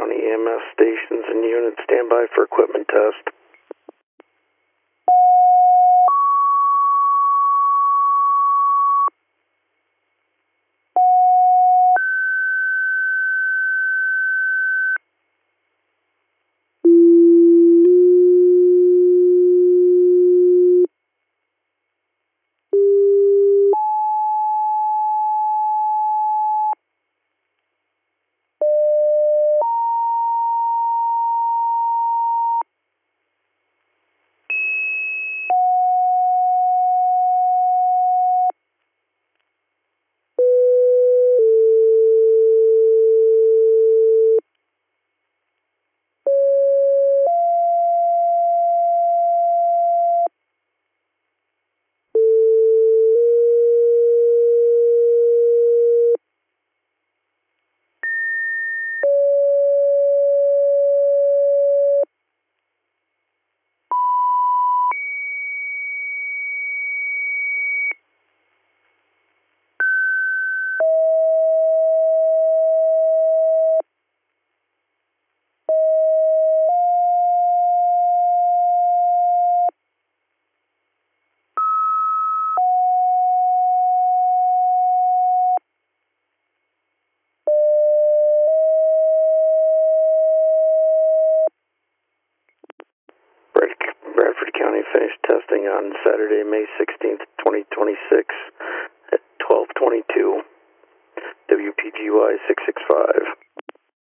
County EMS stations and units stand by for equipment test. Bradford County finished testing on Saturday, May 16th, 2026 at 12:22. WPGY 665.